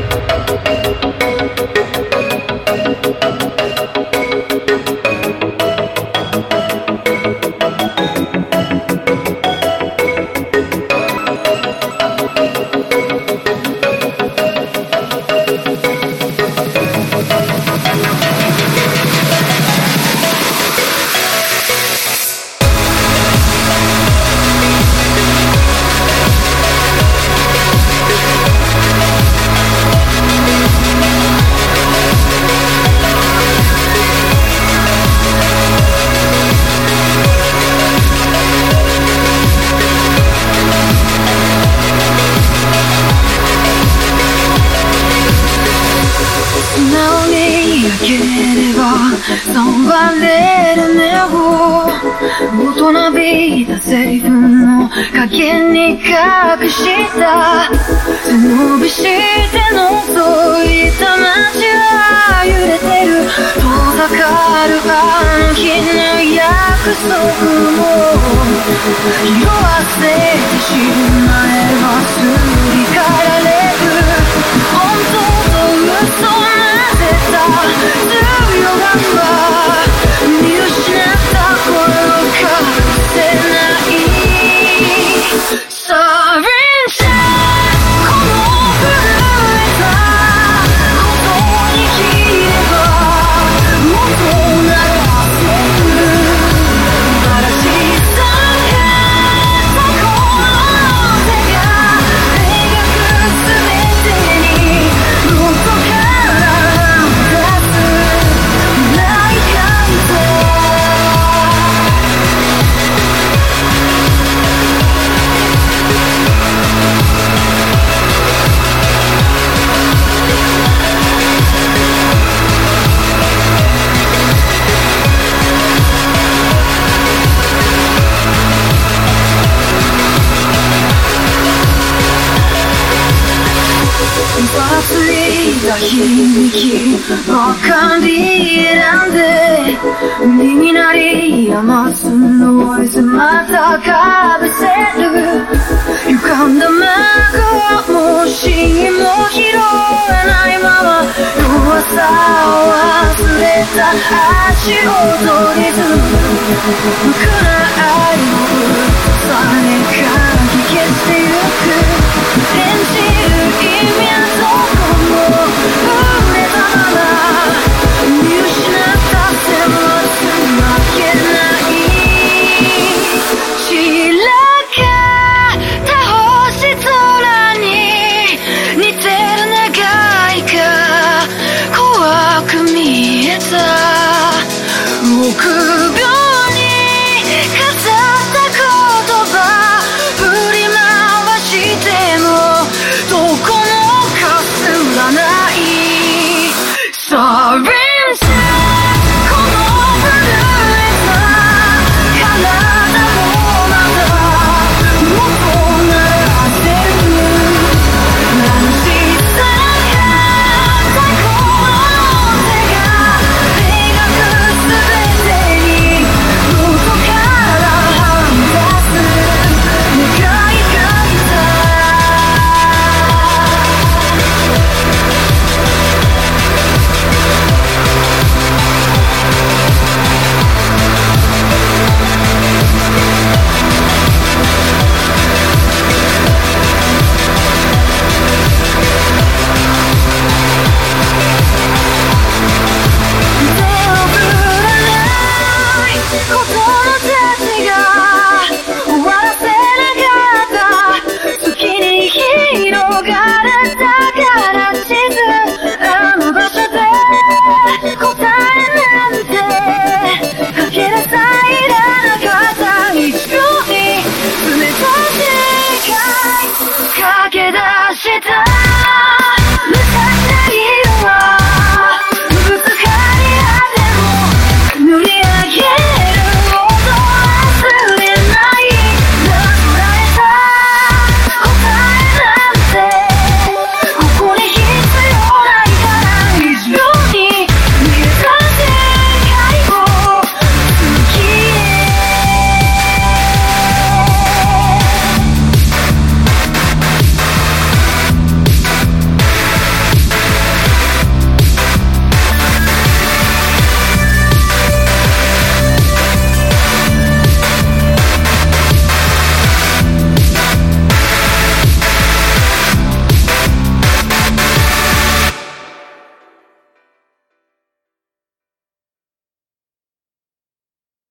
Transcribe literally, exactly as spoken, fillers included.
触れる目を大人びたセリフの影に隠した背伸びして覗いた街は揺れてる遠ざかるあの日の約束も色あせてしまえばすり替えられる本当と嘘混ぜた強がんば見失った頃隠せないサーレンシャーこの震えたことに切れば元ならせる嵐さけたこの手が描く全てに元から出すない感動ばついた響きばかり選んで耳鳴り余すノイズまたかぶせる歪んだ幕をもしも拾えないまま弱さを忘れた足音リズム無垢な愛のさえかき消してゆく演じる意味はどこも触れたまま見失った線はつなげない散らかった星空に似てる願いが怖く見えた